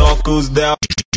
knock who's there.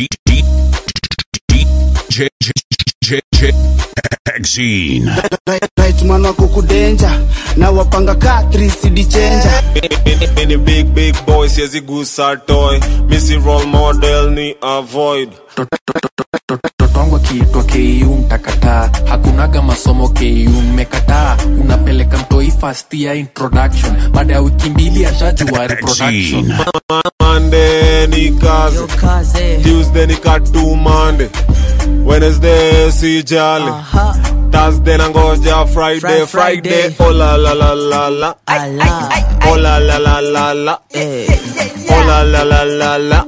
Exene. Right man wako kudenja na wapanga ka 3CD changer. Any big boys yezi gusa toy. Missy role model ni avoid. Totongwa kiitwa KU mtakataa. Hakunaga masomo KU mmekataa. Unapeleka mtoi first year introduction. Baada ya wiki mbili ashajua reproduction. Monday ni kazi, Tuesday ni katu Monday, Wednesday si jali, Thursday nangoja Friday. Oh la la la la la, oh la la la la la, oh la la la la la.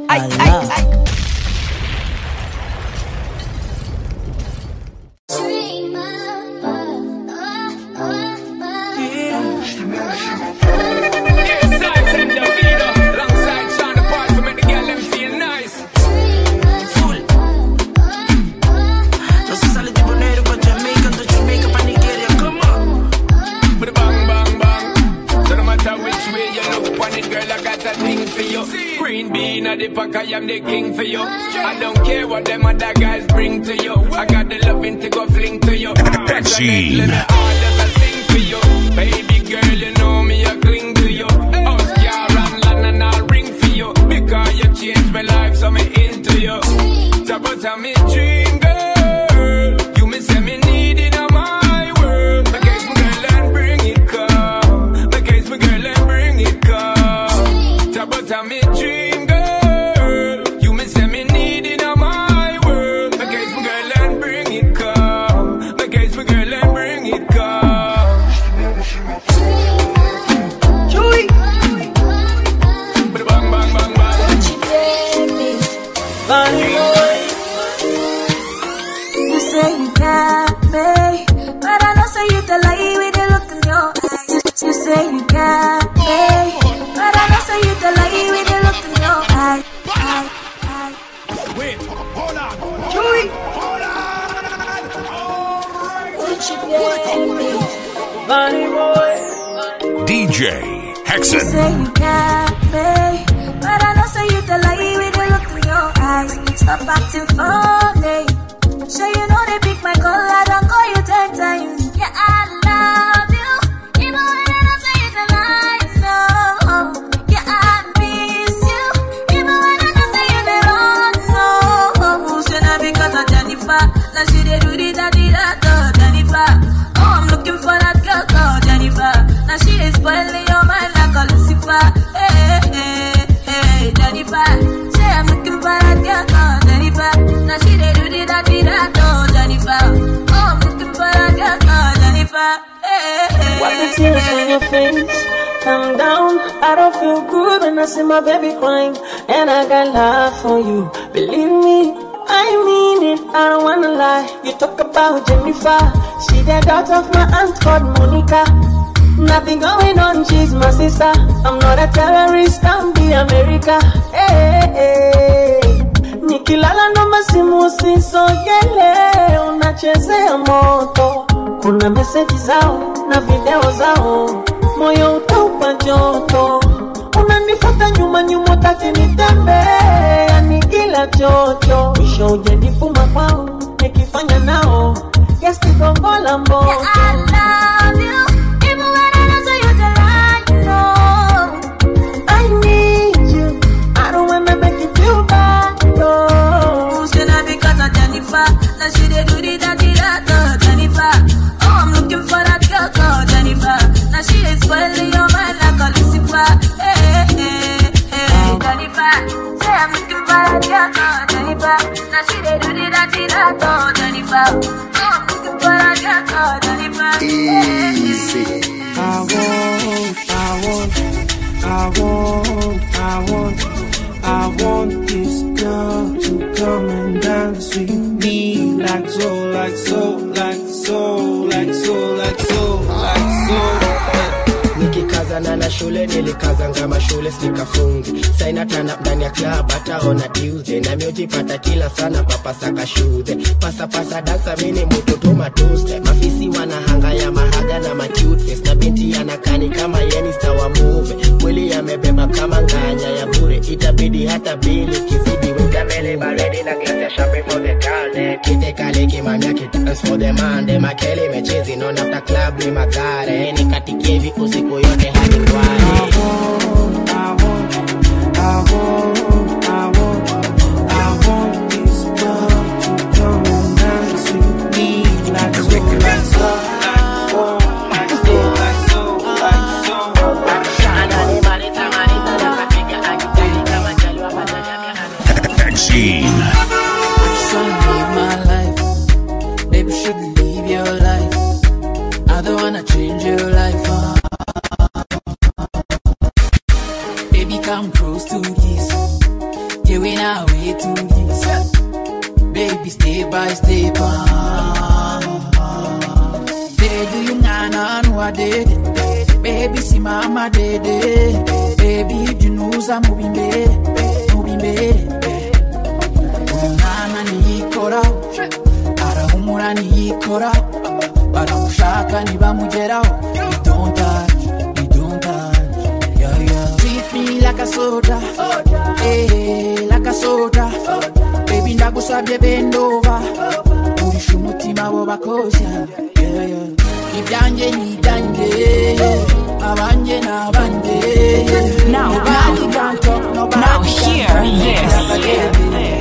I am the king for you. I don't care what them other guys bring to you. I got the loving to go fling to you. Exene. Let me orders I sing for you. Baby girl, you know me, I cling to you. Oscar and London, I'll ring for you. Because you changed my life, so me into you. Talk about me dream, girl. You me say me need it on my world. My case, my girl, and bring it come. My case, my girl, and bring it come. Talk about me dream. You say you got me, but I know say you the lie with the look in your eye. Wait, hold on. Chewy. DJ Hexen. You say you got me, but I know say you the lie with the look in your eyes. Stop acting funny. Sure you know they pick my call, I don't call you 10 times. Yeah, I love you. Now she dey do the da Jennifer. Oh, I'm looking for that girl called Jennifer. Now she is spoiling your mind like a Lucifer. Hey, Jennifer. Say I'm looking for that girl called Jennifer. Now she dey do the da Jennifer. Oh, I'm looking for that girl called Jennifer. Hey. Wipe the tears on your face. Calm down. I don't feel good when I see my baby crying, and I got love for you. Believe me. I mean it, I don't wanna lie. You talk about Jennifer. She the daughter of my aunt called Monica. Nothing going on, she's my sister. I'm not a terrorist, I'm the America. Hey. Nikilala no masimu sisogele. Unachezea moto. Kuna message zao na video zao. Moyo utaupa joto. Unanifuata nyuma tati nitembe. Yani kila chocho. Mwisho ujenifuma kwao. Nikifanya nao. Yes, nikongola mboto. Yeah, I love you. Even when I don't say you the right, no. I need you. I don't wanna make you feel bad, no. Who's gonna be cause of Jennifer? Now she dey do the da Jennifer. Oh, I'm looking for that girl called Jennifer. Now she is spoiling your mind like a Lucifer. Hey, Jennifer. Say I'm looking for that girl called Jennifer. Now she dey do the da Jennifer. Oh, I'm looking for that girl called Jennifer. Easy. I want this girl to come and dance with me like so. Nikikaza Kukazana na shule nilikazanga mashule sikafungi. Saina tana ndani ya club hata on a Tuesday. Na miojipata kila sana papa saka shude. Pasa dansa mini mutoto matuste. Mafisi wanahanga ya mahaga na macute face. Na binti anakani kama yeni star wa movie. Mwili yamebeba kama nganya ya bure. Itabidi hata bili kizidi weka mele baridi na glass ya champagne for the girl. Kite kale kimamia kitans for the man. Dema kele mechezi non after club ni magare. Nikatikevi usiku yote hadi kwani. I want this girl to come and dance with me like so. Exene. Live my life, baby, should live your life. I don't wanna change your life. Baby, come close to this. Yeah, we now way to this. Baby, step by step. Baby, you know what I did. Baby, see mama did. Baby, you know I'm moving baby. Unana ni ikora, arahumura ni ikora, baramushaka ntibamugeraho. You don't touch, yeah. Treat me like a soda, like a soda. Baby ndagusabye bend over, urisha umutima bo bakosha, yeah. Ibyanjye ni ibyanjye, abanje n'abanje. Now hear this.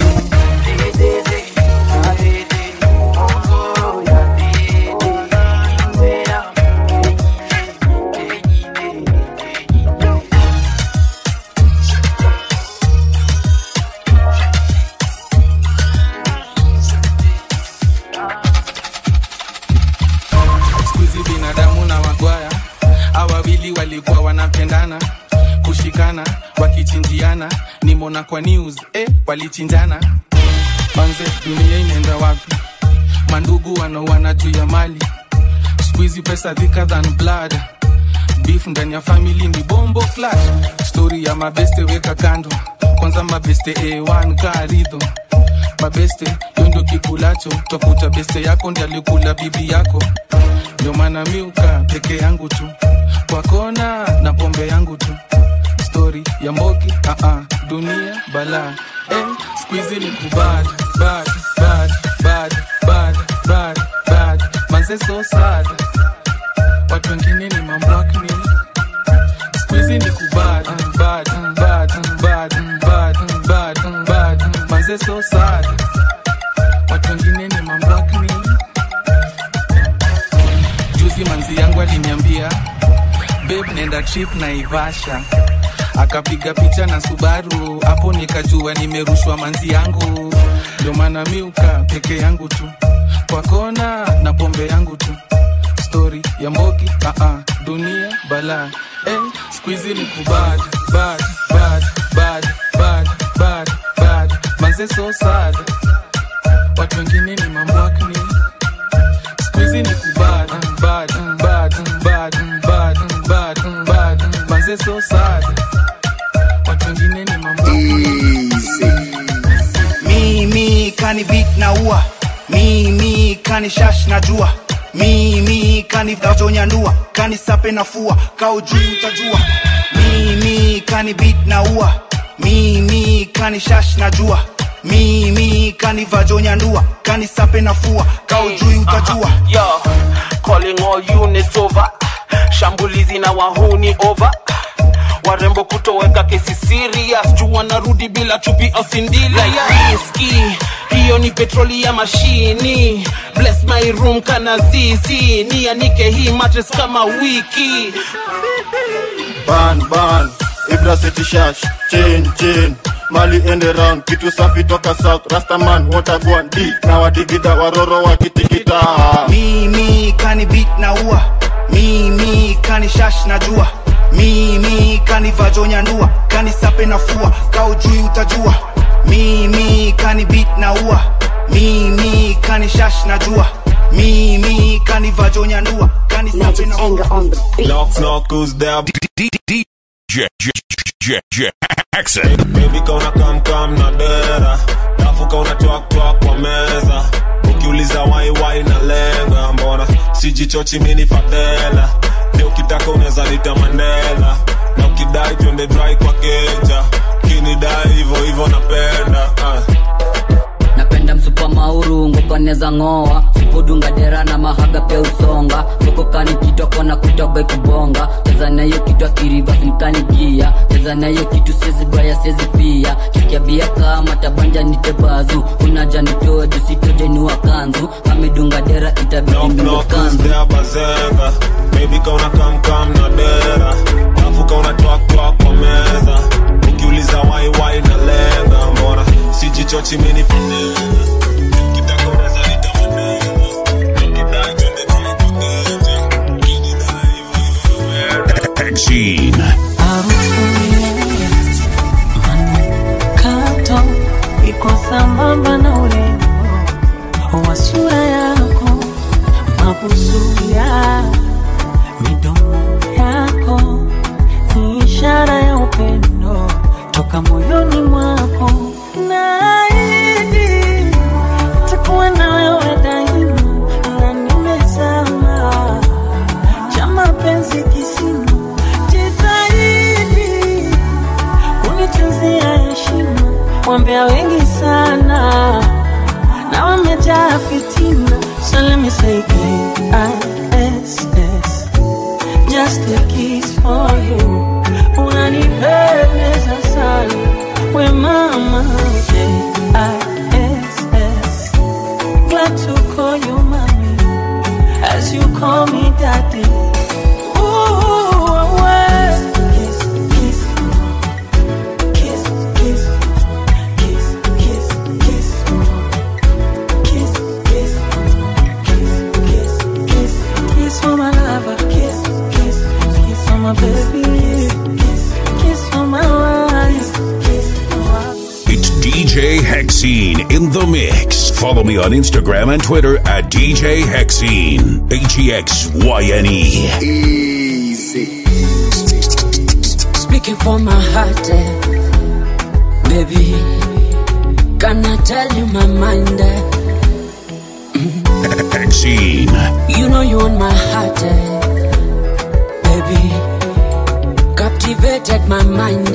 Walikuwa wanapendana, kushikana, wakichinjiana, nimona kwa news, walichinjana. Manze dunia inaenda wapi? Mandugu wanaoana juu ya mali. Squeezy pesa thicker than blood. Beef ndani ya family ni bombo clash. Story ya mabeste weka kando. Kwanza mabeste A1 karido. Mabeste yondo kikulacho. Tafuta beste yako ndiye alikula bibi yako. Ndio maana miuka peke yangu tu. Kwa kona na pombe yangu tu. Story ya mbogi, dunia bala. Squeezy ni kubad, bad. Manze so sad. Watu wengine ni mambwak nini. Squeezy ni kubad, bad. Manze so sad. Watu wengine ni mambwak nini. Juzi manzi yangu aliniambia, babe nenda trip na Ivasha. Akapiga picha na Subaru, hapo nikajua nimerushwa manzi yangu. Ndio maana miuka peke yangu tu. Kwa kona na pombe yangu tu. Story ya mbogi, dunia bala. Squeezy ni kubad, bad. Manze so sad. Watu wengine ni mambwak ni. Squeezy ni kubad, bad. Manze so sad. Watu wengine ni mambwak ni. Mimi kani beat na ua. Mimi kani shash na jua. Mimi kani vajonya ndua. Kani sape na fua. Kau juu utajua. Mimi kani beat na ua. Mimi kani shash na jua. Mimi kani vajonya ndua. Kani sape na fua. Kau juu utajua. Yo, calling all units over. Shambulizi na wahuni over. Warembo kutoweka kesi serious. Juu wanarudi bila chupi au sindila ya riski. Hiyo ni petroli ya mashini. Bless my room kana zizi. Nianike hii mattress kama wiki. Ban Ibra City Shash Chain Mali end around. Kitu safi toka South Rastaman Watagwan D na wadigida waroro wakitikita. Mimi kani beat na ua. Mimi kani shash na jua. Mimi kani vajonya ndua. Kani sape na fua. Kau juu utajua. Mimi kani beat na ua. Mimi kani shash na jua. Mimi kani vajonya ndua. Kani Magic anger on the beat. Knock, who's there? Accent. Baby kauna kam na dera, dafu kauna twak kwa meza. Ukiuliza why na lenga, mbona sijichochi mini fadela. Leo ukitaka unaweza nita Mandela, na ukidai twende dry kwa keja. Kinidai hivyo napenda. Napenda msupa mauru, ngopa neza ngoa. Supodunga dera na mahaga pia usonga. Soko kani kitu akona kutobe kubonga. Teza na hiyo kitu akiriva sinikani gia. Teza na hiyo kitu sezi baya sezi pia. Kikia bia kama tabanja nitebazu. Unaja nitoe dusitoje nuwa kanzu. Kamedunga dera itabidi ndunga kanzu. Bazenga. Baby kauna kam na dera, dafu kauna twak kwa meza. Ukiuliza why na lenga, mbona sijichochi mini fadela. Ukitaka unaweza nita Mandela, ukidai twende dry kwa keja. Kinidai hivyo Vaccine. Manukato iko sambamba na urembo wa sura yako, mabusu ya midomo yako ni ishara ya upendo toka moyoni mwako. Naahidi takuwa na wewe daima, na nimezama cha mapenzi kisima. Jitahidi kunitunzia heshima, wambea wengi sana na wamejaa fitina. So let me say K-I-S-S, just a kiss for you. Unanipendeza sana we mama. K-I-S-S, glad to call you mommy as you call me daddy. Ooh, kiss, kiss, kiss, kiss, kiss, kiss, kiss, kiss, kiss, kiss, kiss, kiss for my lover. Kiss, kiss, kiss for my baby. Kiss, kiss for my wife. Kiss for my... It's DJ Hexene in the mix. Follow me on Instagram and Twitter at DJ Hexene. HEXYNE. Easy. Speaking from my heart, baby. Can I tell you my mind? Hexene. You know you on my heart, baby. Captivated my mind.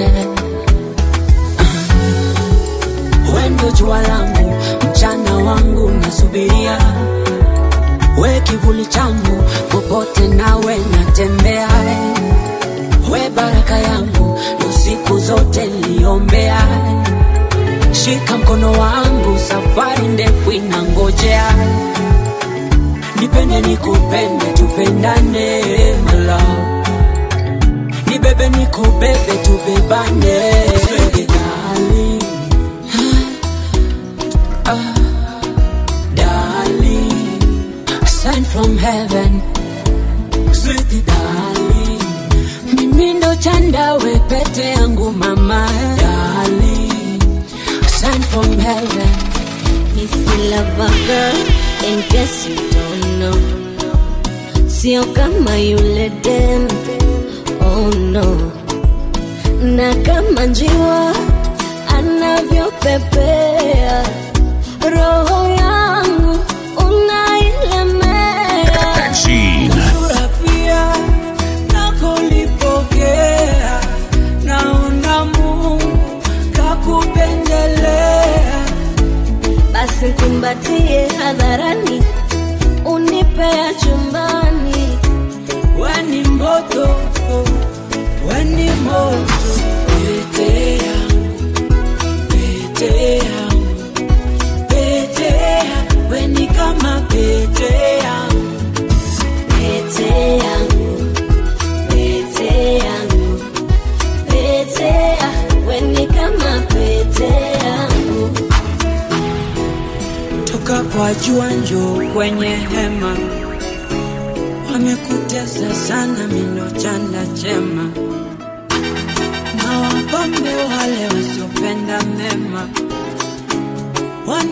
Wendo jua langu, mchana wangu nasubiria. We kivuli changu, popote nawe natembea. We baraka yangu, usiku zote niliombea. Shika mkono wangu, safari ndefu inangojea. Nipende nikupende, tupendane my love. Nibebe nikubebe, tubebane. Sweetie darling, darling, sign from heaven. Sweetie darling, mimi ndo chanda we pete yangu mama. Darling, sign from heaven. If you love a girl, in case you don't know, sio kama yule dem, oh no. Na kama njiwa anavyopepea, roho yangu unailemea. Sura pia nakolipokea, naona Mungu kakupendelea. Basi kumbatie hadharani, unipea chumbani. Weni moto, weni moto. Pete yangu, pete yangu, pete yangu. Weni kama pete yangu, pete yangu, pete yangu, pete yangu. Weni kama pete yangu. toka kwa jua njoo kwenye hema. Wamekutesa sana mino chanda chema, na wapambe wale wasiopenda mema.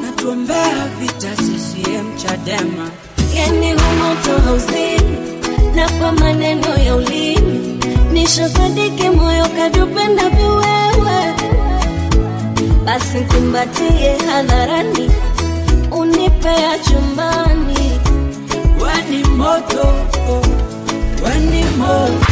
Wanatuombea vita CCM Chadema. Yani humoto hauzini, na kwa maneno ya ulimi nishasadiki moyo kadupenda viwewe. Basi kumbatie hadharani, unipea chumbani. Wani moto, wani moto.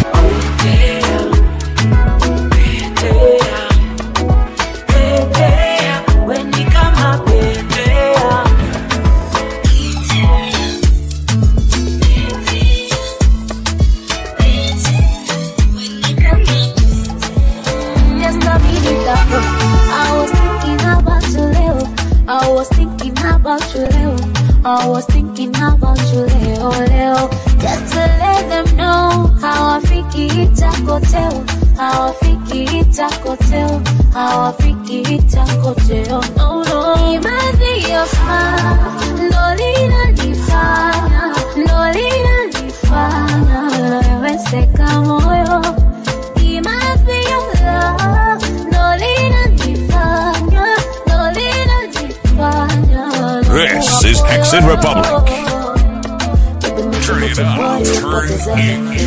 I was thinking about you, Leo, Leo. Just to let them know how I freaky it's a hotel. How I freaky it's a hotel. How I freaky it's a hotel. No, no. Imagine your smile. Lolita nifanya. Lolita nifanya. Wewe seka moyo. Imagine your love. Lolita nifanya. Lolita nifanya. This is Hexin Republic. Turn it up. Turn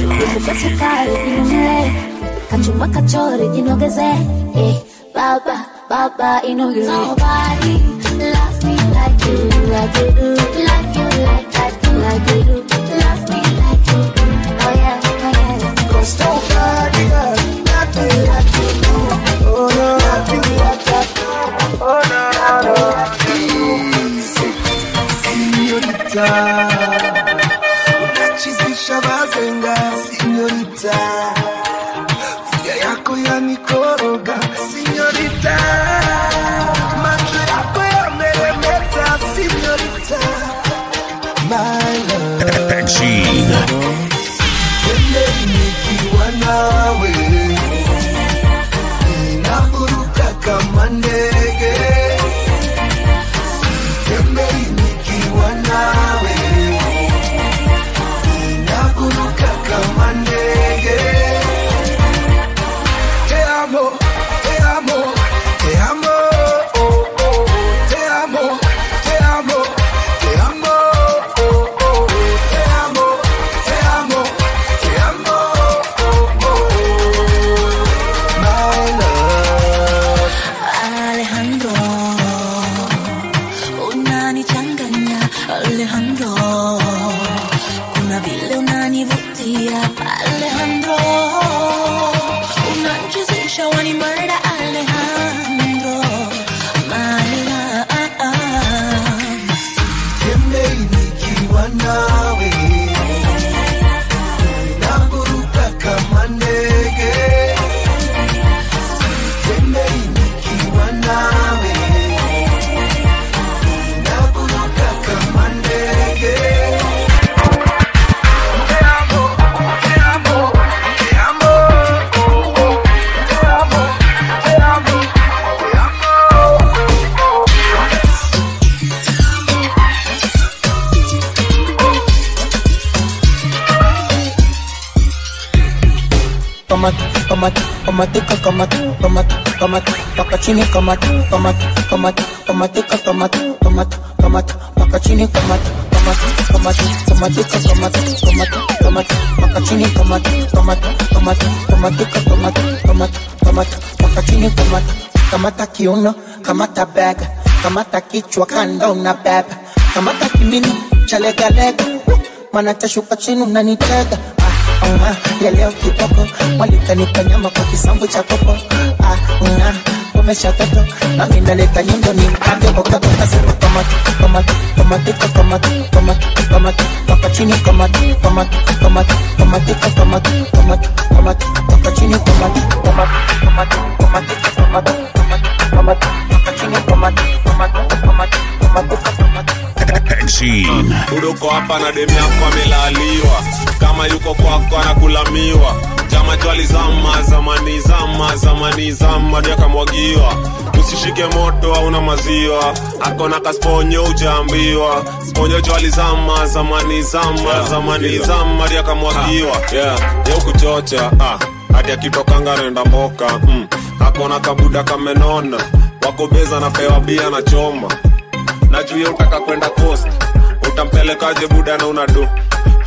Kachumba kachori jinogeze. Baba, baba inogeze. Nobody loves me like you, like you do. Like you, like I do, like you do. Loves me like you do. Oh yeah, oh yeah. 'Cause nobody loves me like you do. Oh no, like you, like I do. Oh no, no, Señorita, unachizisha bazenga. Señorita, fuga yako yanikoroga. Señorita, macho yako yameremeta. Señorita, my love. Hexin. Tende nikiwa nawe, naburuka kama ndege. Tende nikiwa nawe, naburuka kama ndege. Te amo, te amo, te amo, oh, oh. Te amo, te amo, te amo, oh, oh. Te amo, te amo, te amo, oh, oh. My love. Alejandro, unanichanganya Alejandro, kuna vile unanivutia Alejandro, unanichezesha wani murder Alejandro, my love. Tende nikiwa nawe, naburuka kama ndege. Tende nikiwa nawe, naburuka kama ndege. Te amo, te amo, te amo, oh, oh. Te amo, te amo, te Kamati, kamati, kamatika, kamati, kamati, kamati, paka chini, kamati, kamati, kamati, kamatika, kamati, kamati, kamati, paka chini, kamati, kamati, kamati, kamatika, kamati, kamati, kamati, paka chini, kamati, kamati, kamati, kamatika, kamati, kamati, kamati, paka chini, kamati, kamata kiuno, kamata bega, kamata kichwa kando na beba, kamata kimini, chalega lega, mana tashuka chini unanitega. Ya leo kitoko walikanipa nyama kwa kisambu cha kopo. Umesha toto na minaleta nyundo ni mkande boka boka. Sema kamati, kamati, kamati, kamati, kamati, kamati, paka chini kamati, kamati, kamati, kamati, kamati, kamati, kamati, paka chini kamati, kamati, kamati, kamati, kamati, kamati, paka chini kamati, kamati, kamati, kamati, kamati. Hexin. Uko hapa na demi yako amelaliwa, kama yuko kwako anakulamiwa. Chama chwali zama, zamani zama, zamani zama, ndio kamwagiwa. Usishike moto hauna maziwa, akona kasponyo ujaambiwa. Sponyo chwali zama, zamani zama, zamani zama, ndio kamwagiwa. Yeye kuchocha, hadi akitokanga nenda mboka. Akona kabuda kamenona, wakobeza na pewa bia na choma. Najua utaka kwenda coast, utampelekaje buda na unado.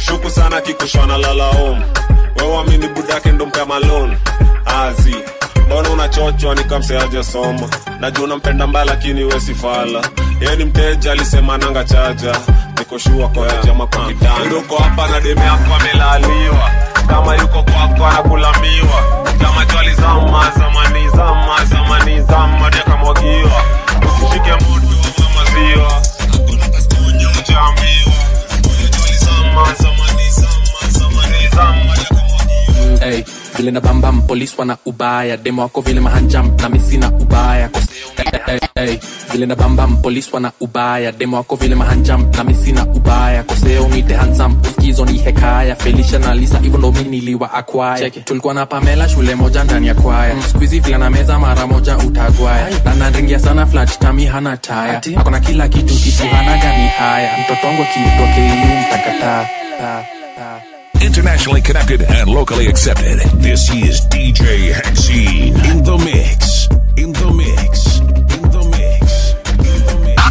shuku sana kikushwana lala home. Wewe amini budake ndo mpe malone. Azi mbona unachochwa nikamseaje soma. Najua unampenda mbaya lakini wewe si fala. Yeye ni mteja alisema nanga chaja. Niko shua kwa ya jama kwa kitanda. Nduko hapa na deme yako amelaliwa. Kama yuko kwako anakulamiwa. Kama jwali zama zamani dia kamwagiwa. Usishike moto wa maziwa. Hakuna kastonya mjambiwa. Jwali zama zamani dia kamwagiwa. Hey, vile na bambam police wana ubaya. Demo wako vile mahanjam na misi na ubaya. Hey, vile na bambam police wana ubaya. Demo wako vile mahanjam na misi na ubaya. Koseo nite handsome uskizo ni hekaya. Felicia na Lisa even though mimi niliwa acquire. Tulikuwa na Pamela shule moja ndani ya kwaya. Squeezy vile na meza mara moja utagwaya. Na naringia sana flat tami hana taya. Hakuna kila kitu kitu hana gani haya. Mtoto wangu kiutoke yu mtakata. Internationally connected and locally accepted. This is DJ Hexine in the mix. In the mix. In the mix. In the mix.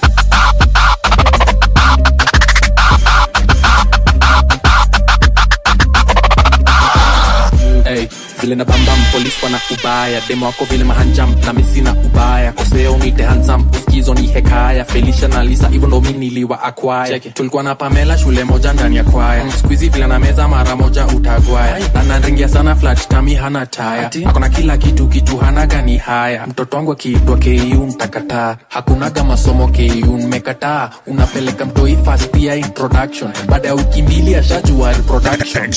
Hey, vile na bambam police wana ubaya. Demo wako vile mahanjam na misi na ubaya. Koseo nite handsome uskizo ni hekaya. Felicia na Lisa even though mimi niliwa acquire. Tulikuwa na Pamela shule moja ndani ya kwaya. Squeezy vile na meza mara moja utagwaya. Na naringia sana flat tami hana taya. Hakuna kila kitu hana gani haya. Mtoto wangu akiitwa KU mtakataa. Hakunaga masomo KU mmekataa. Unapeleka mtoi first year introduction. Baada ya wiki mbili ashajua reproduction.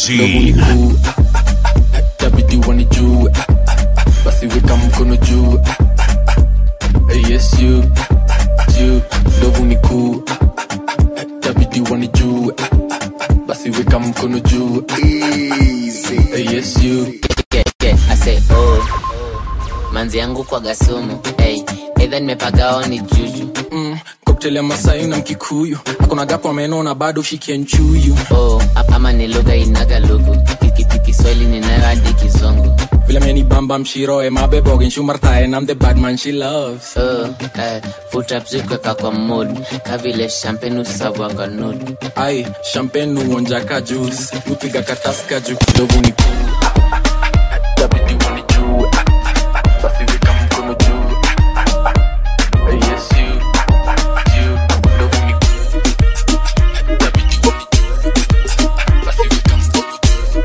Tabidi wanijue. Basi weka mkono juu. Yes you ndovu ni kuu. Tabidi wanijue. Basi weka mkono juu. Yes you I say oh manzi yangu kwa gasumu. Hey, either nimepagao ni juju. Cocktail ya Masai na Mkikuyu. Hakuna gapo amenona bado shikia nchuyu. Oh, ama ni lugha inaga lugu. Kiswahili ninayo hadi Kizungu. Vile meni bamba mshiro mabebo genshu martae and I'm the bad man she loves. Futa pziko kwa mood. Kavile champagne usavwa kwa nude. Ai, champagne uonjaka juice. Upiga kataska juu kidogo ni kuu. Tabidi wanijue. Basi weka mkono juu. Yes you ndovu ni kuu. Tabidi wanijue. Basi weka mkono juu.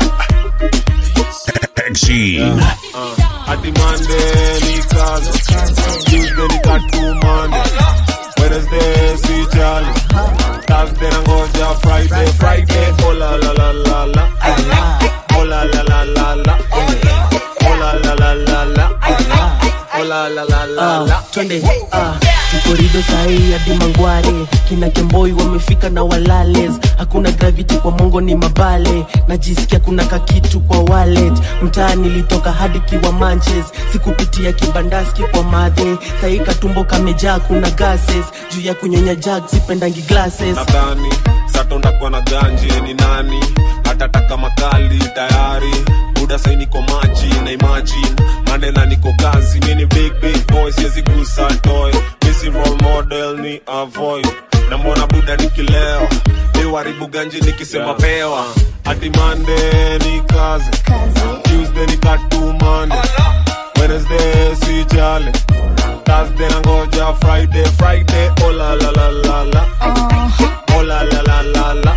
Hexine. Ati Monday ni kazi, Tuesday ni katumane, Wednesday si jali, Thursday nangoja Friday, oh la la la la la, oh la la la la la, oh la la la la la, oh la la la la la. Twende Tukorido sahi hadi Mangware. Kina Kemboi wamefika na walales. Hakuna gravity kwa mongo ni mabale. Najisikia kuna kakitu kwa wallet. Mtaa nilitoka hadi Kiwa Manches. Sikupitia kibandaski kwa madhe. Sahi katumbo kamejaa kuna gases. Juu ya kunyonya jag sipendangi glasses. Nadhani satonda kwa na ganje ni nani. Hatataka makali tayari. Buda sahi niko maji na imagine. Manena niko kazi. Mini big boy siezi gusa toy. Missy role model ni avoid. Na mbona buda nikileo. Waribu ganji nikisema pewa. Ati Monday ni kazi, Tuesday ni katumane, Wednesday si jale, Thursday nangoja Friday, oh la la la la la, oh la la la la la,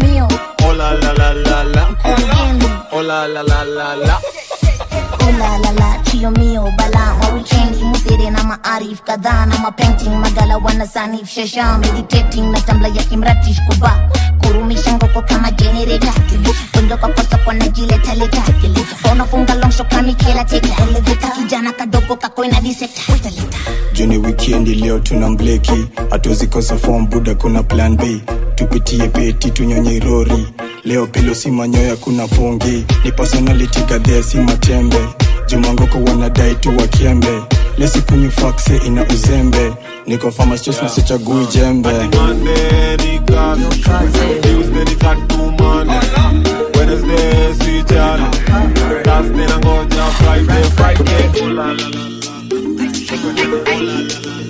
oh la la la la la, oh la la la la la. Oh la la la, chio mio bala. Ma weekendi musere na maarif kadhaa. Na mapainting magala wanasanif shasha. Meditating na tambla ya kimratish kuba. Kurumisha ngoko kama generator. Kundo kwa kosa kwa najileta leta. Ona funga long shot kami kela teka elevator. Kijana kadogo kako ina diseta. Juni weekendi leo tunambleki. Hatuwezi kosa form buda kuna plan B. Tupitie peti tunyonye rori. Leo pilo si manyoya kuna pongi. Ni personality kadhe si matembe. Jumangoko wanadai tu wakiembe. Lesi kunyu faxe ina uzembe. Niko farmers choice na sichagui jembe. Ati Monday ni kazi, Tuesday ni katumane, Wednesday si jali, Thursday nangoja Friday, oh la la la la.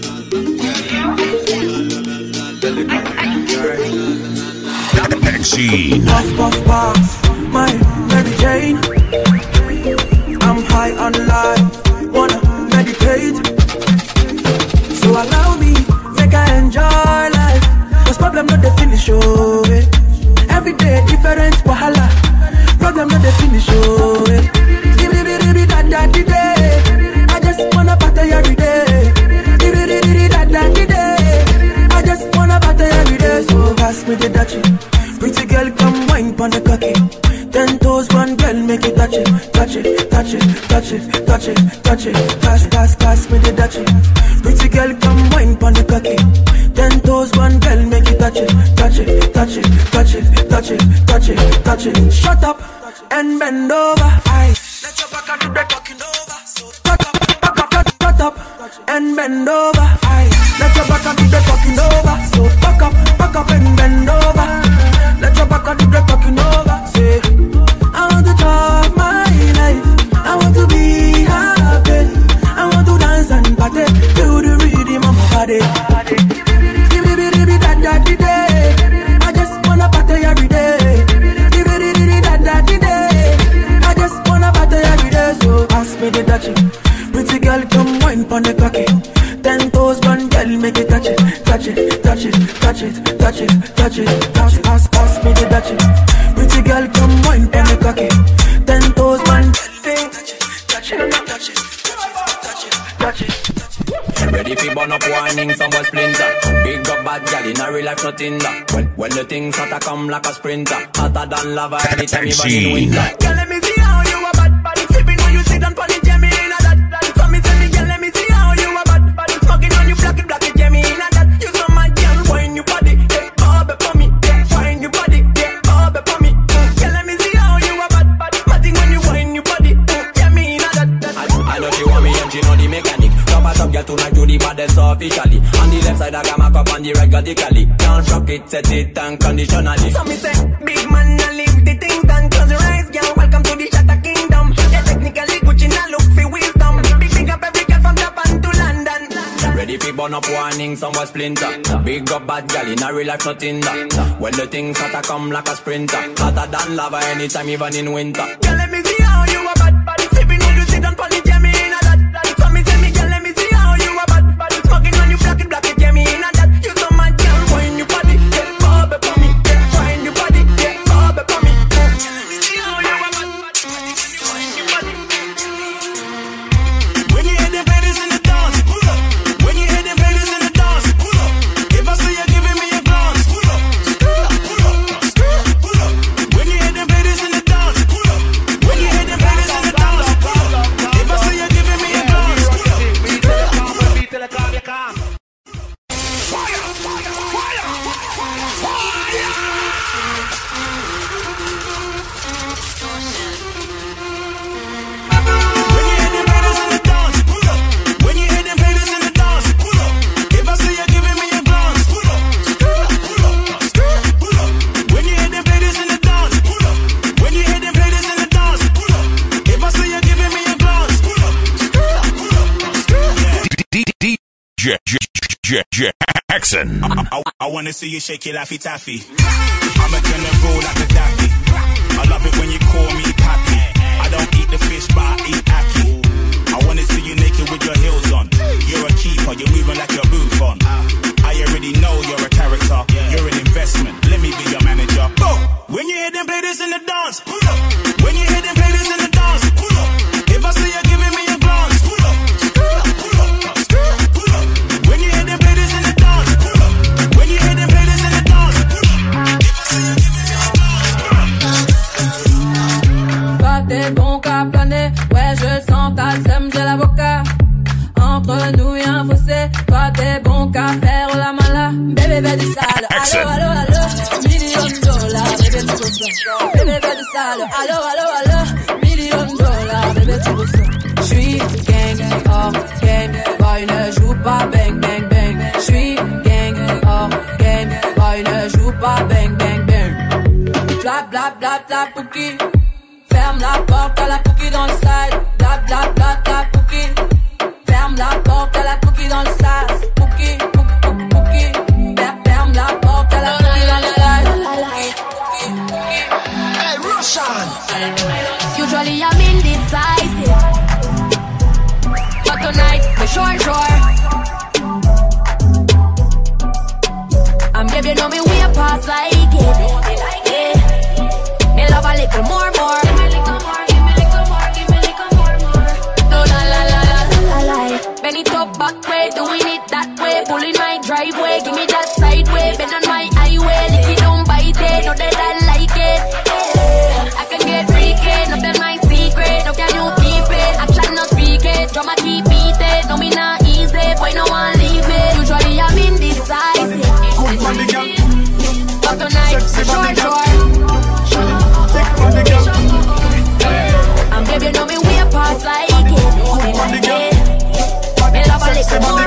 Hexine Hexene. Puff, puff, puff, my Mary Jane. I'm high on life, wanna meditate. So allow me, make I enjoy life. Cause problem not the finish, oh eh. Every day different wahala. Problem not the finish, oh eh. I just wanna party every day. I just wanna party every day. So pass me the Dutchie. Pretty girl, come wine pon the cocky. 10 toes, one girl, make it touch it, touch it, touch it, touch it, touch it, touch it. Pass, pass, pass me the Dutchie. Pretty girl, come wine pon the cocky. 10 toes, one girl, make it touch it, touch it, touch it, touch it, touch it, touch it, touch it. Shut up and bend over. Aye. Let your back do the talking over. So shut up and bend over. Aye. Let your back do the talking over. So back up and bend over. Let your back do the talking over. Say, I want to talk my life. I want to be happy. I want to dance and party to the rhythm of my body. I just wanna party every day. I just wanna party every day. So ask me the Dutchie. Pretty girl, come wine pon the cocky. 10 toes, one girl, make it touch it, touch it, touch it, touch it, touch it, touch it. Pass me the Dutchie. Pretty girl, come wine pon the cocky. 10 toes, one girl, touch it, touch it, touch it, touch it, touch it. Ready for burn up warning, some was splinter. Big up bad gal in a real life nothing that. When the things hotter come like a sprinter. Hotter than lava anytime you burn in winter. Girl, let me see how you a bad body. Sipping when you sit down pon the Jemmy in a that. So me tell me, girl, let me see how you a bad body. Smoking when you black it, Jemmy in a that. You so mad, girl, wine your body. Yeah, bob it for me. Yeah, wine your body. Yeah, bob it for me. Girl, let me see how you a bad body. Matting when you wine your body. Jemmy in a that. I know she want me and she know the mechanic. Top girl tonight do the baddest officially. On the left side I got my cup on the right radically. Can't rock it, set it unconditionally. So me say, big man, I leave the things done. Close your eyes, girl, welcome to the Shatter Kingdom. Yeah, technically Gucci now look for wisdom. Big up every girl from Japan to London. Ready for burn up warning, some was splinter. Big up bad gal in a real life nothing that. When the things hotter come like a sprinter. Hotter than lava anytime even in winter. Girl, let me see how you a bad body. Sipping when you sit down pon the Jemmy in a that. So me say me, girl, let me see how you a bad body. Smoking when you black it, Jemmy in a that. You so mad, girl, wine your body. Yeah, bob it for me. Yeah, wine your body. Yeah, bob it for me. Girl, let me see how you a bad body. Wine your body. When you hear them ladies in the dance, pull up. When you hear them ladies in the dance, pull up. If I see you giving me a glance, pull up. Pull up, pull up. When you hear them ladies in the dance, pull up. When you hear them ladies in the dance, pull up. If I see you giving me a glance, pull up. Fire, fire, fire, fire. When you hear them ladies in the dance, pull up. When you hear them ladies in the dance, pull up. If I see you giving me a glance, pull up. Pull up, pull up. When you hear them ladies in the dance, pull up. When you hear them ladies in the dance, pull up. If I see you giving me a glance, pull up. DJ Hexene. I wanna see you shake your laffy taffy. I'm a general like a daffy. I love it when you call me pappy. I don't eat the fish, but I eat ackee. I wanna see you naked with your heels on. You're a keeper, you're moving like your booth on. I already know you're a character. You're an investment, let me be your manager. When you hear them ladies in the dance, pull up. When you hear them ladies in the dance, pull up. If I see you giving me a glance, pull up. Pull up, pull up. When you hear them ladies in the dance, pull up. When you hear them ladies in the dance, pull up. If I see you giving me a glance, pull up. Toi t'es bon qu'à planer, ouais je sens ta sème, j'ai l'avocat. Entre nous y'a un fossé, toi t'es bon qu'à faire la mala. Bébé bébé du sale, allo allo allo, $1,000,000, bébé tu veux ça. Bébé bébé du sale, allo allo allo, $1,000,000, bébé tu veux ça. J'suis gang, oh gang, boy ne joue pas bang bang bang. J'suis gang, oh gang, boy ne joue pas bang bang bang. Bla bla bla bla pouki. Ferme la porte à la pouki dans le side. Bla bla bla bla pouki. Ferme la porte à la pouki dans le sas. Pouki, pouki, pouki. Ferme la porte à la pouki dans le side. Pouki, pouki. doing it that way. Pulling my driveway, give me that sideway. Bend on my highway, lick it, don't bite it. Know that I like it. Yeah. I can get freaky, no that's my secret. No can you keep it? Action no speak it. Drama keep beat it. No me not easy, boy no one leave me. Usually I'm indecisive. Good for the girl. But tonight, sure. I'm baby, you know me way past like it. Me love a little more.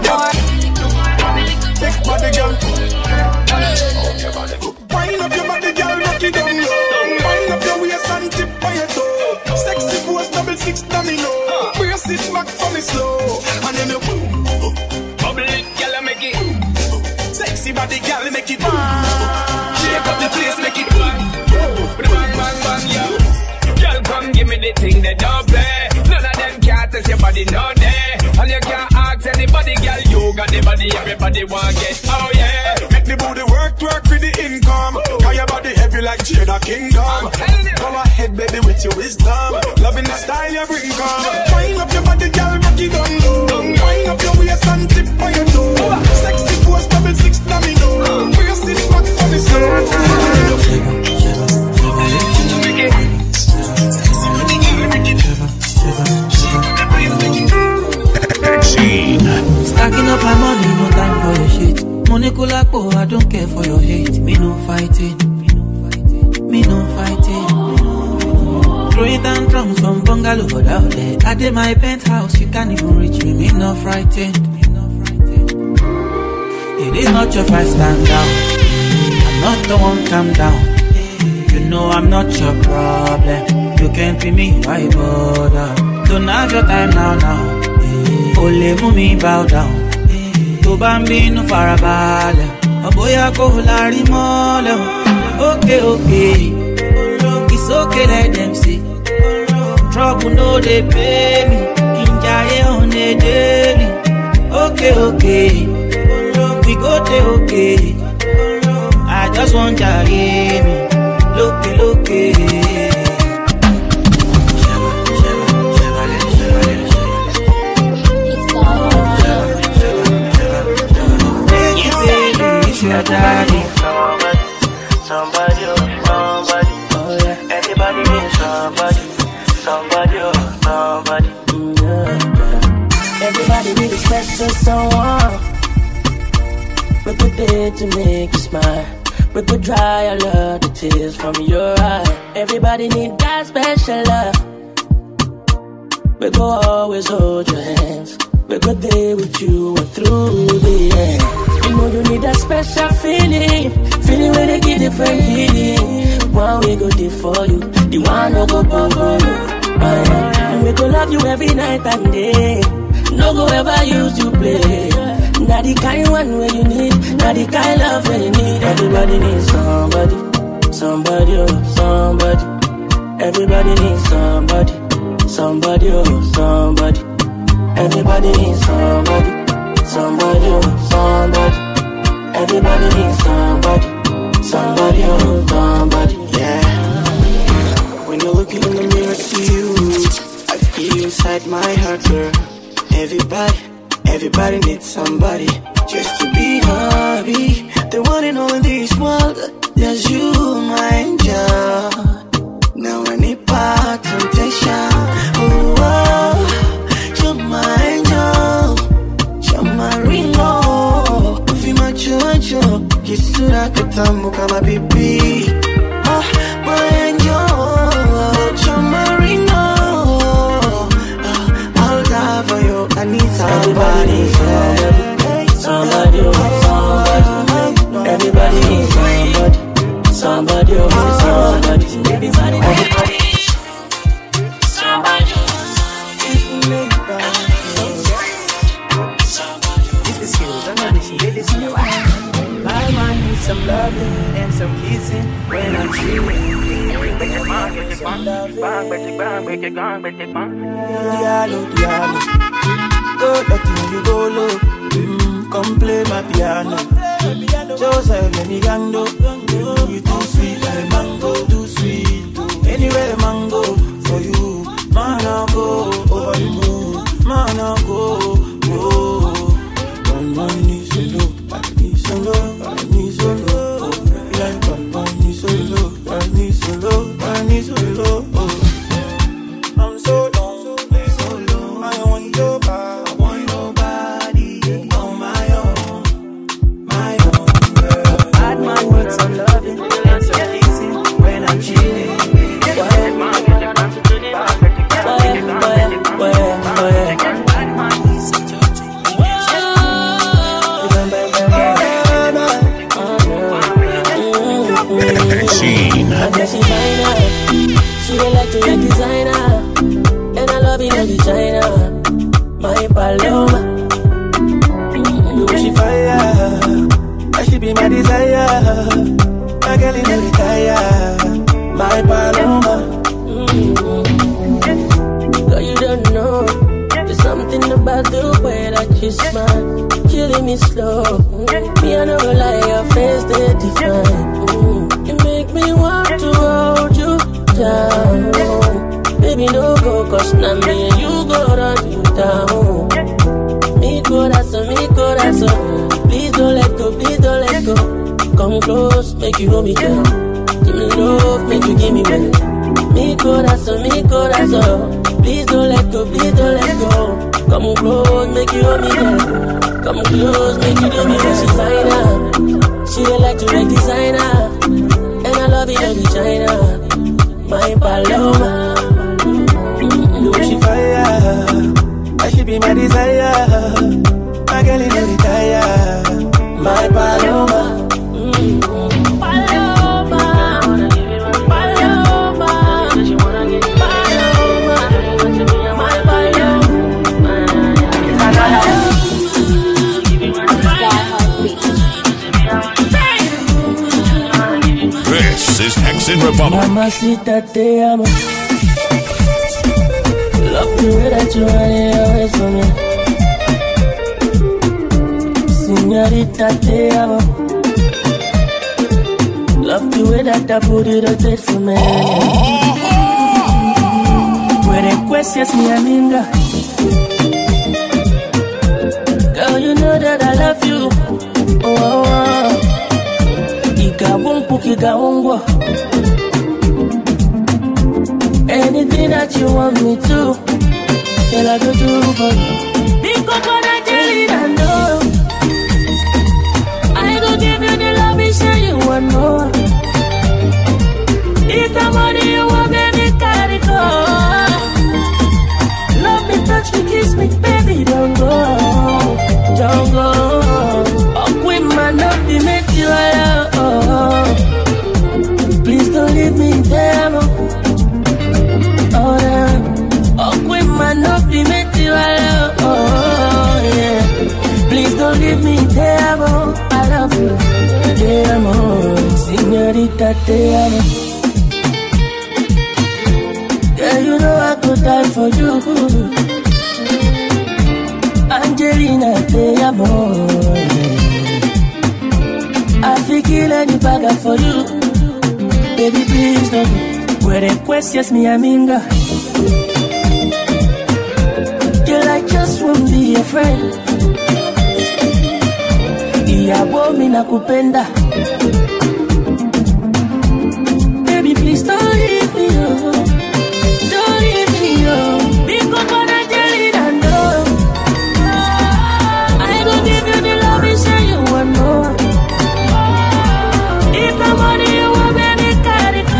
Wind up your body, girl, knock it down low. Wind up your waist and tip by your toe. Sexy pose, 6 domino. Brace it back for me slow. And then you boom, bubble it, girl, make it. Sexy body, girl, make it. Shake up the place, make it. Bang, bang, bang, yo. Girl, come give me the thing that don't play. None of them can't test your body, no day. And you can't ask anybody, girl, you got the body, everybody want get. Oh yeah. Make the booty work for the income. Cause your body heavy like Jada Kingdom. Go ahead, baby, with your wisdom. Loving the style you bring, come. Wind up your body, girl, rock it down low. Wind up your waist and tip on your toe. Sexy pose, 6 domino. Brace it back for me slow. Stacking up my money, no time for your shit. Money kulapo, I don't care for your hate. Me no fighting. Throwing down drums from bungalow out there. I did my penthouse, you can't even reach me. Me no frightened. It is not your fight, stand down. I'm not the one, calm down. You know I'm not your problem. You can't be me, why bother? Don't have your time now. Ole mumi bow down. To bambino farabale. Oboya ko lari mole. Okay. It's okay, let them see. Trouble no they pay me. Injaye on the daily. Okay. We go there, okay. I just want to hear me. Look. Your daddy. Somebody. Oh yeah. Everybody needs somebody. Yeah. Everybody needs a special someone. We could there to make you smile. We could dry all of the tears from your eye. Everybody need that special love. We go always hold your hands. We go there with you and through the end. You know you need that special feeling where they give different healing. One we go there for you, the one no go bother you. We go love you every night and day. No go ever use you play. Not the kind one where you need, not the kind love where you need. Everybody needs somebody. Everybody needs somebody. Everybody needs somebody. Everybody needs somebody. Yeah. When you're looking in the mirror, see you. I feel inside my heart, girl. Everybody needs somebody just to be happy. The one in all this world, there's you, my angel. Now I need back temptation. Oh, you're my angel. You're my ringo. Ufi macho, kisura kitamu kama pipi. My angel, you're my ringo. I'll die for you. I need somebody. Somebody. Everybody needs somebody. My man needs some loving and some kissing when I'm chilling. Diallo. Go letting you go low. Come play my piano. Joseph, let me gango. You too sweet like mango, too sweet. Anywhere mango for you. Man, I'll go over the moon. Man, I'll go. my desire. My girl, you know retire. My Paloma. Girl, you don't know. There's something about the way that you smile, killing me slow. Me, I know lie, your face they define. You make me want to hold you down. Baby, no go, cause now me and you go run you down. Mi corazón, please don't let go, please don't let go. Come close, make you hold me down. Give me love, make you give me well. Mi corazón, please don't let go, please don't let go. Come close, make you hold me down. Come close, make you do me well. She's finer, she don't like to make designer, and I love it every China. My Paloma, she fire, I should be my desire. My girl in the retire. My Paloma. This is Hexin Republic. Mamacita, te amo. Love the way that you run it away from me. Señorita, te amo. Love the way that I put it rotate for me. Where request mi amiga. Girl, you know that I love you. Oh, Igawumpu, Igawungwa. Anything that you want me to, girl, I go do for you. Because when I tell you I know, I go give you the love and show you one more. If the money you want, baby, carry go. Love me, touch me, kiss me, baby, don't go, don't go. Oh, queen man, not be make you alone. Please don't leave me there, no. Oh, queen man, not be made you alone. Oh, yeah. Please don't leave me te amo. I love you, te amo. Señorita, te amo. Yeah, you know I could die for you. Angelina, te amo. I feel kill any bagger for you. Baby, please don't. Where request mi amiga. Girl, I just won't be a friend. Iyabo mi nakupenda. Baby, please don't leave me, oh. Don't leave me, oh. Because when I tell you I know, I go give you the love and show you one more. If the money you want, baby, carry it.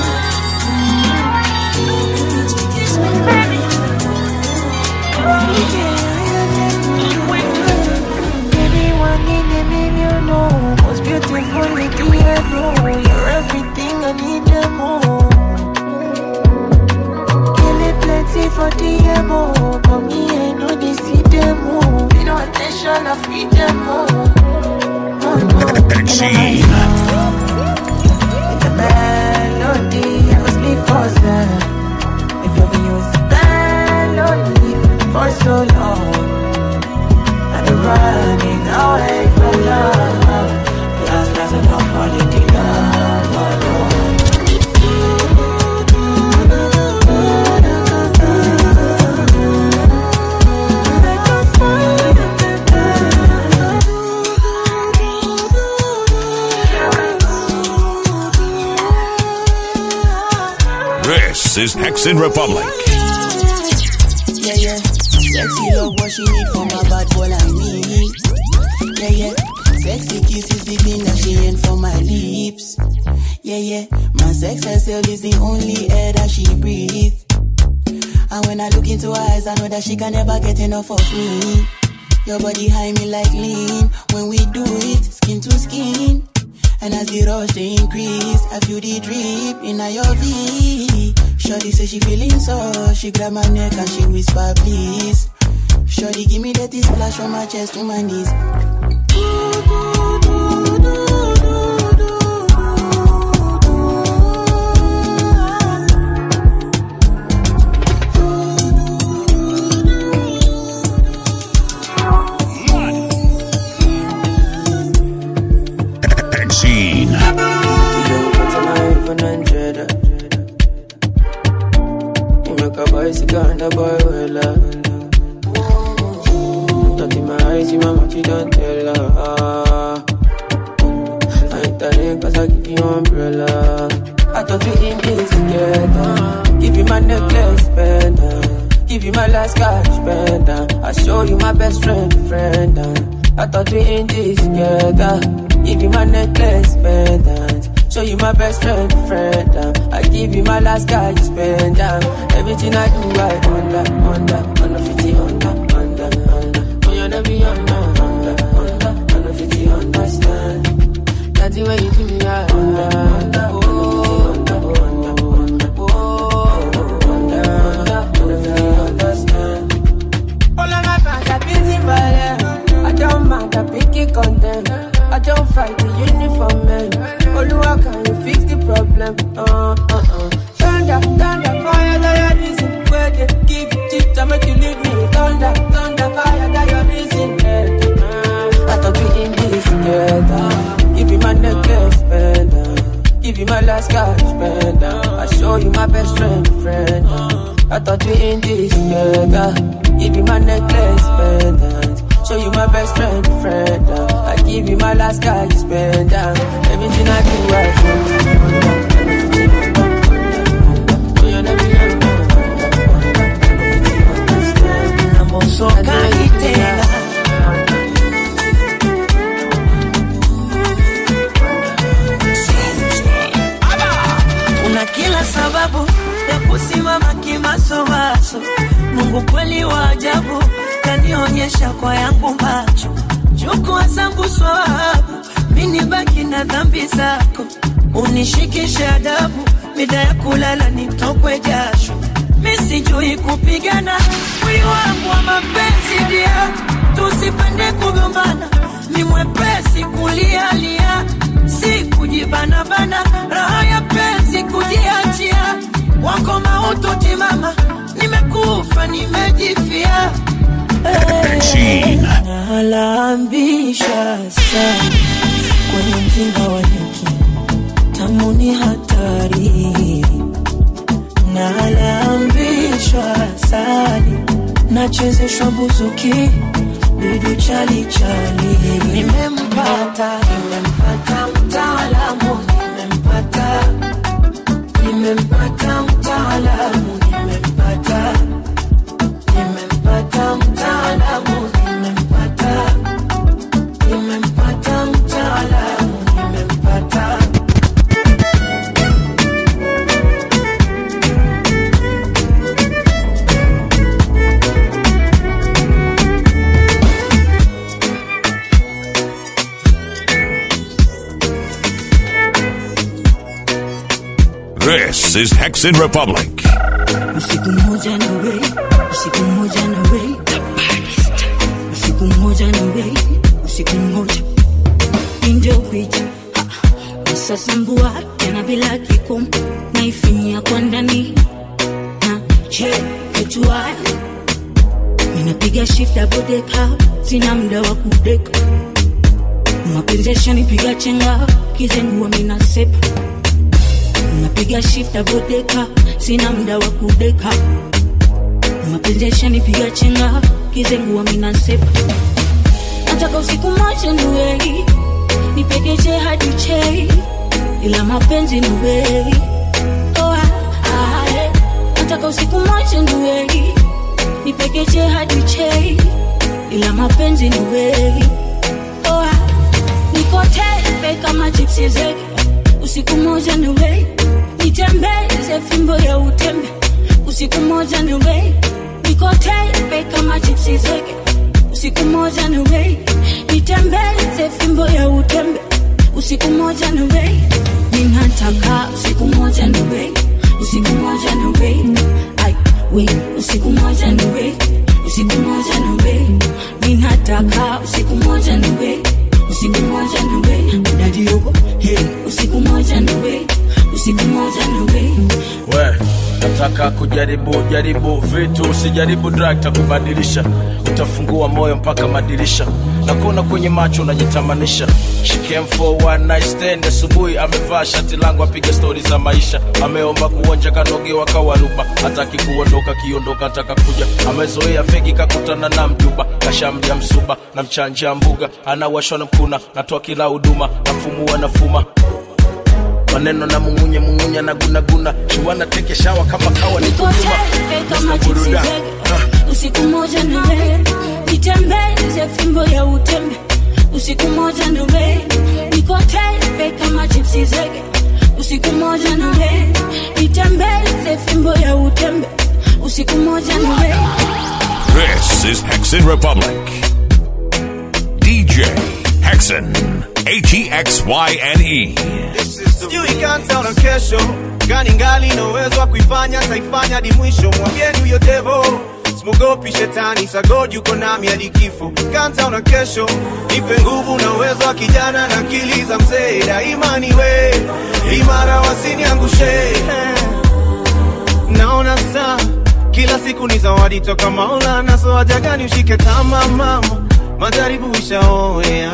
Most beautiful in Diego, you're everything I need and more. Kill it plenty for Diego, but me I know they see them more. Pay no attention, I feed them more. The melody, I was sleep for them. If loving you is the melody for so long, I've been running away from love. That's enough quality love alone. This is Hexin Republic. Yeah, yeah. Sexy love what she need from a bad boy like me. Yeah, yeah. Sexy kiss is the thing that she ain't for my lips. Yeah, yeah. My sex herself is the only air that she breathes. And when I look into her eyes, I know that she can never get enough of me. Your body high me like lean. When we do it, skin to skin. And as the rush they increase, I feel the drip in your V. Shorty say she feeling so. She grab my neck and she whisper please. Shorty give me that splash from my chest to my knees. a boy well. Not in my eyes, see my mouth, you don't tell her. I ain't telling cause I give you umbrella. I thought we in this together. Give you my necklace, pendant. Give you my last cash, pendant. I show you my best friend. I thought we in this together. Give you my necklace, pendant. Show you my best friend. I give you my last cash, pendant. Everything I do, I under 50, under. Oh, you never be under 50, understand. That's the way you do me, I under. I don't mind, I pick it content. I don't fight the uniform man. Oluwa, can you fix the problem? Thunder, fire, that your reason. Where they give you cheat to make you leave me. Thunder, fire, that your reason. I thought we in this together. Give you my necklace, pendant. Give you my last cash, pendant. I show you my best friend. I thought we in this together. Give you my necklace, pendant. Show you my best friend. I give you my last cash, pendant. Everything I do, I do. So kaitela una kila sababu ya kusimama kimasomaso. Mungu kweli wa ajabu kanionyesha kwa yangu macho. Chukua zangu swabu, mini baki na dhambi zako. Unishikishe adabu, mida ya kulala nitokwe jasho. Misijui kupigana, mwili wangu wa mapenzi dia. Tusipende kugombana, ni mwepesi kulialia. Si kujibana, raha ya penzi kujiachia. Wako maututi mama, nimekufa nimejifia. Nalambisha sana kwenye mzinga wa nyuki, tamu ni hatari. Nalambishwa sali, nachezeshwa buzuki, dudu chali. Nimempata mtaalamu, nimempata mtaalamu, nimempata mtaalamu, nimempata mtaalamu, nimempata. This is Hexin Republic. Usiku moja na we, usiku moja na we, usiku moja na we, usiku moja indio kuja sasa mbua tena bila kikomo, naifinyia kwa ndani na che kujua. Ninapiga shift double decker, sina muda wa kudeka. Mapenzi yashanipiga chenga, kizenguo mina sepa. Napiga shift double decker, sina muda wa kudeka. Mapenzi yashanipiga chenga, kizenguo mina sepa. Nataka usiku moja niwe, nipekeje hadi chei, ila mapenzi niwe. Nataka usiku moja niwe, nipekeje hadi chei, ila mapenzi niwe. Niko tepe kama gypsy zeki, usiku moja niwe, nitembeze fimbo ya utembe. Usiku moja niwe, niko tepe kama gypsy zeki, usiku moja niwe, nitembeze fimbo ya utembe. Usiku moja niwe, ninataka usiku moja niwe, usiku moja niwe. Ai we, usiku moja niwe, usiku moja niwe. Ninataka usiku moja niwe, usiku moja niwe. Daddy yoko, hey, usiku moja niwe, usiku moja niwe. We, nataka Ukitaka kujaribu vitu, usijaribu drug takubadilisha. Utafungua moyo mpaka madirisha, na kuona kwenye macho unajitamanisha. She came for one night stand, asubuhi amevaa shati langu apiga story za maisha. Ameomba kuonja kanogewa kawaruba, hataki kuondoka, kiondoka ataka kuja. Amezoea fegi kakutana na mjuba, kashamdia msuba na mchanja mbuga. Anawashwa na mkuna, natoa kila huduma, nafumua nafuma maneno na mungunya na guna. Chiwana teke shawa kama kawa ni kujuma. Kama chipsi zege, usiku moja niwe nitembeze fimbo ya utembe. Usiku moja niwe nikotepe kama chipsi zege. Usiku moja niwe nitembeze fimbo ya utembe. Usiku moja niwe. This is Hexen Republic. DJ Hexen, Hexyne. Sijui kanta na kesho, gani ngali na uwezo wa kuifanya, taifanya hadi mwisho. Mwambieni huyo devil, simogopi shetani, sagod yuko nami hadi kifo. Kanta na kesho, nipe nguvu na uwezo wa kijana na akili za mzee. Daima niwe imara, wasiniangushe. Naona saa kila siku ni zawadi toka Maulana, so haja gani ushike tama mama, majaribu ishaoea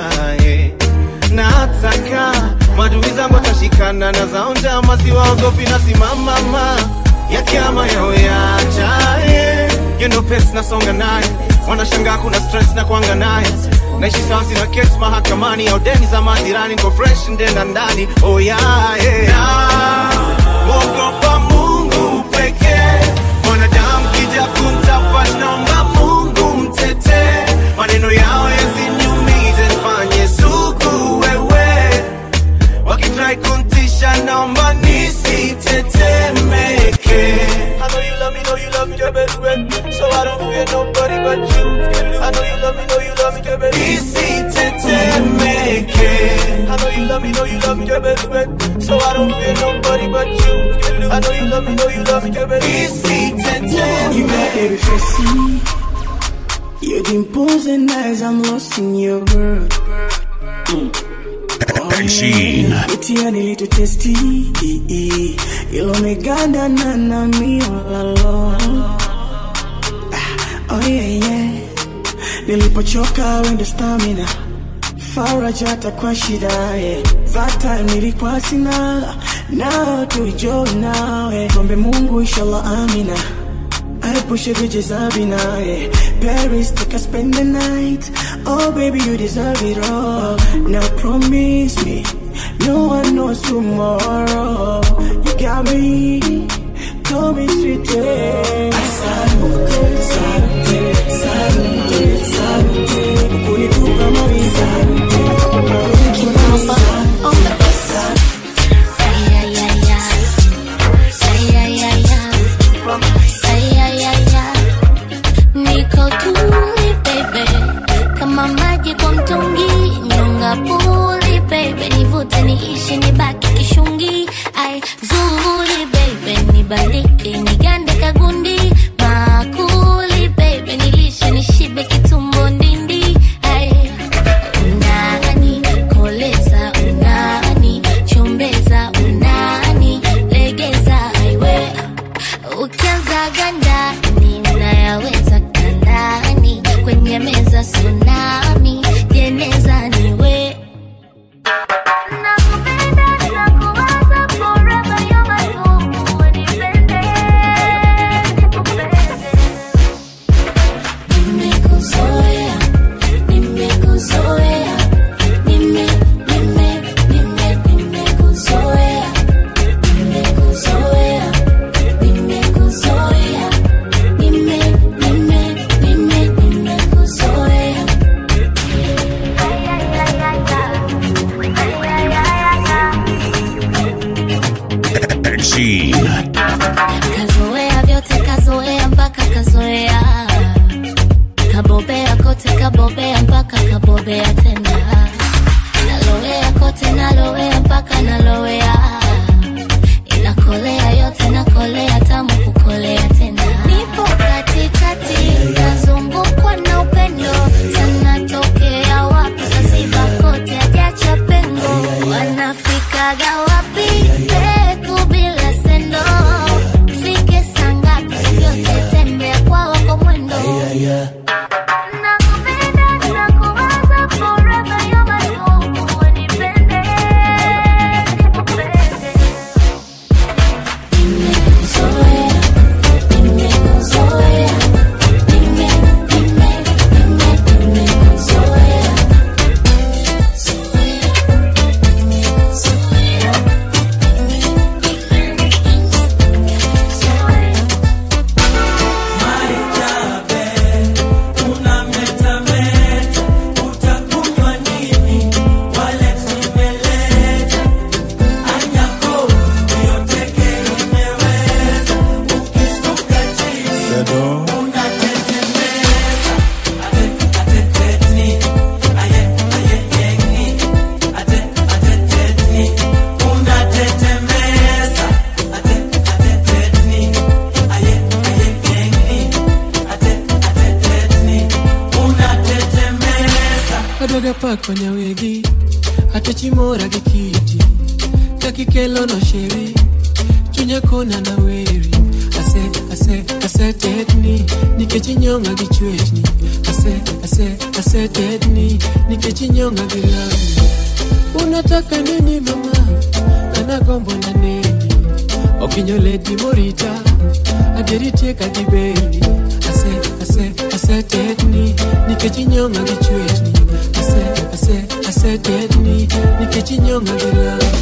nataka madui zangu atashikana na zao njama, siwaogopi na simama ya kiama yao yacha. You know pesa nasonga naye, wanashangaa kuna stress na kuanga naye. Naishi sasa na case mahakamani au deni za majirani, niko fresh ndenda ndani. Oh yeah, Mungu Mungu pekee, mwanadamu kija kuntafa, naomba Mungu mtete. Maneno yao yasiniumize, nifanye suku wewe. Wakitry kuntisha, naomba nisitetemeke. I know you love me, baby, so I don't fear nobody but you. I know you love me, baby, nisitetemeke. I know you love me, baby, so I don't fear nobody but you. I know you love me, baby, nisitetemeke. You my baby facey, you're the imposing eyes, I'm lost in your world. Itiani little testy, ilo meganda na mi all alone. Oh yeah, nilipochoka wenda stamina, farajata kwa shida, yeah. That time nilikuwa sina, now tuijoy nawe. Kombe Mungu inshallah amina, I push it with Zabina, yeah. Paris, take a spend the night. Oh baby, you deserve it all. Now promise me, no one knows tomorrow. You got me, call me sweetie. Salute, salute, salute, salute. Kunitupa mawi salute. Niko tuli baby, kama maji kwa mtungi, nyonga puli baby, nivute niishi nibaki kishungi. Ai zuri baby, nibaliki nigande kagundi, makuli baby, nilishe nishibe kitumbo ndindi. Ai unani koleza, unani chombeza, unani legeza, aiwe ukianza ganda ninayaweza kandani, kwenye meza tsunami, jeneza niwe. pako nyawegi ate chimora gi kiti kakikelo no sheri chunya kona na weri ase tetni nikechinyonga gi chwechni ase tetni nikechinyonga gi lami unataka nini mama anagombo na nini okinyoledi morita aderitika gi beni ase tetni nikechinyonga gi chwechni ase tetni nikechinyonga gi lami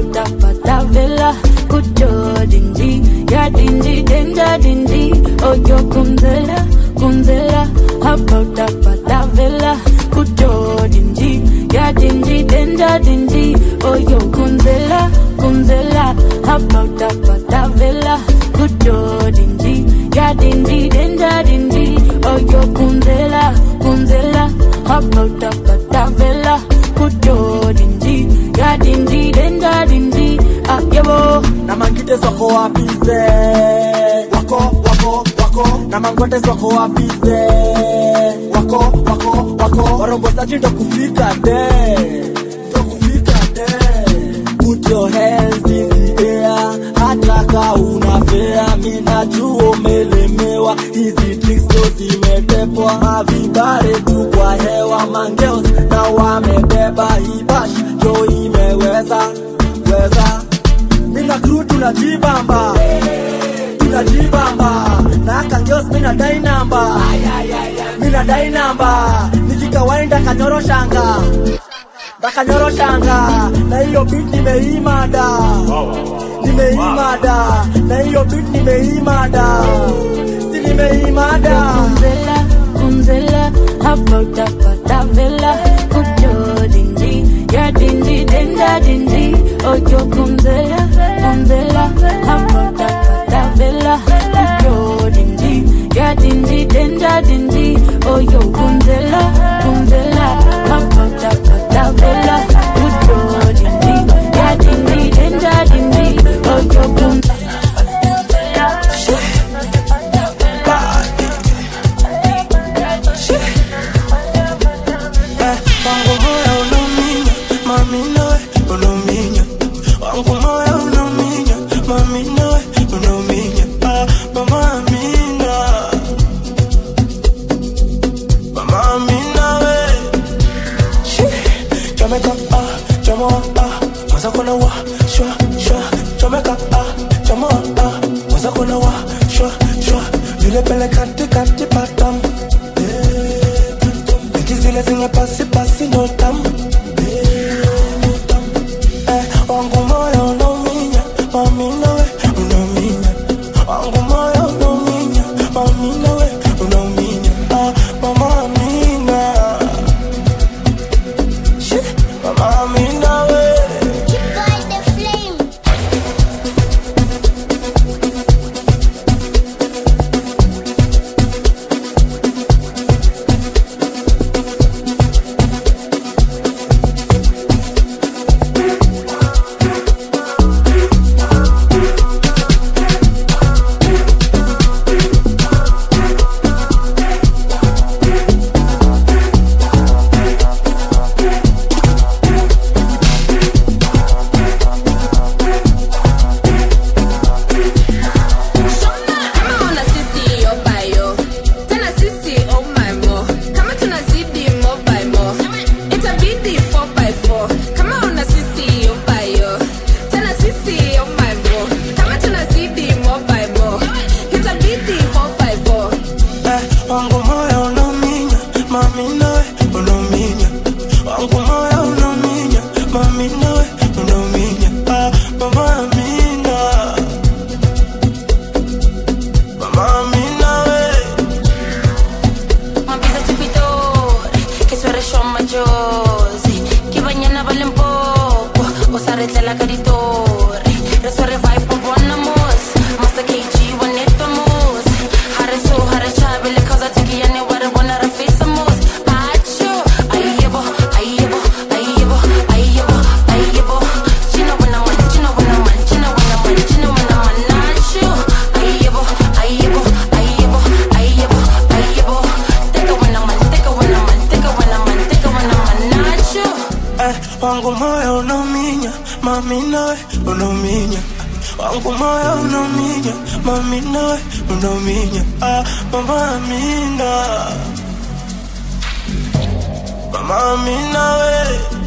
about that villa. Good job, dingy. Yeah, dingy, danger, dingy. Oh, yo, kunzela. How about that villa? Good job, dingy. Yeah, dingy, danger, dingy. Oh, yo, kunzela. How about that villa? Good job, dingy. Yeah, dingy, danger, dingy. Oh, yo, kunzela. How about that villa? Good job, dingy. Yeah, dingy, danger, dingy. Ah, yebo. Na mangite soko wapize. Wako. Na mangote soko wapize. Wako. Warongo sachi ndo kufika de. Put your hands in the air. Hata ka unafea. Mina juo umelemewa. Hizi tricks ndo zimetepwa. Mavibare tu kwa hewa. Mangeos na wamebeba. Hibash jo imeweza. Mina crew tunajibamba. Na kangeos mina dai namba. Nikikawainda kanyoro shanga. Na hiyo beat nimeimada. Na hiyo beat nimeimada. Si nimeimada. Kunzela, how about that villa? Good job, dingy. Yeah, dingy, danger, dingy. Oh, yo, kunzela. How about that villa? Good job, dingy. Yeah, dingy, danger, dingy. Oh, yo, kunzela. How about that villa? Good job, dingy. Yeah, dingy, danger, dingy. Oh, yo, kunzela. Wangu moyo unominya, mami nawe unominya. Wangu moyo unominya, mami nawe unominya. Ah, mama Amina, mama Amina we.